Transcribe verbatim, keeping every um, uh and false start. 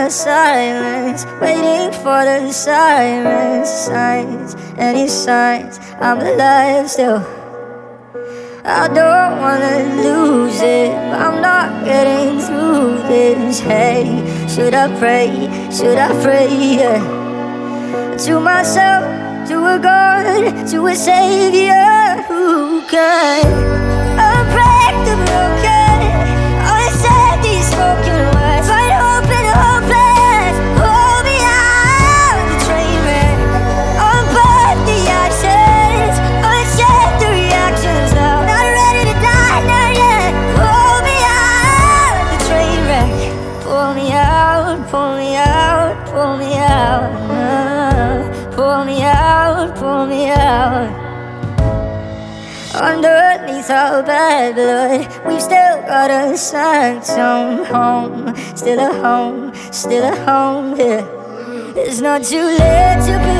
the silence, waiting for the sirens, signs, any signs I'm alive still. I don't wanna lose it, but I'm not getting through this. Hey, should I pray, should I pray, yeah. To myself, to a God, to a Savior who can unbreak the broken, unsaid these spoken words, find hope in the hopeless. Hold me out the train wreck, unburn the ashes, uncheck the reactions now. Not ready to die, not yet. Hold me out the train wreck, pull me out, pull me out, pull me out. uh, Pull me out, pull me out. Underneath our bad blood, we've still got a sanctum home. Still a home, still a home, yeah. It's not too late to be